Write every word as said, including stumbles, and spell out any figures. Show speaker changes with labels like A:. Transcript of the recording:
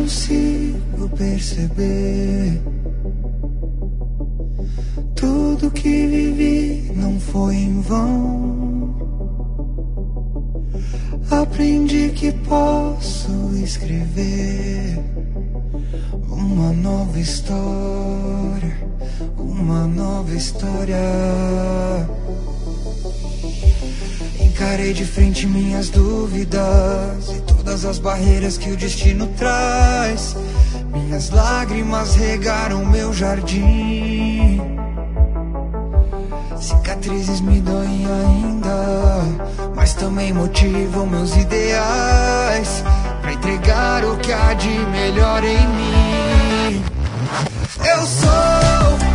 A: consigo perceber. Tudo que vivi não foi em vão. Aprendi que posso escrever uma nova história, uma nova história. Encarei de frente minhas dúvidas e todas as barreiras que o destino traz. Minhas lágrimas regaram meu jardim. Cicatrizes me doem ainda, mas também motivam meus ideais pra entregar o que há de melhor em mim. Eu sou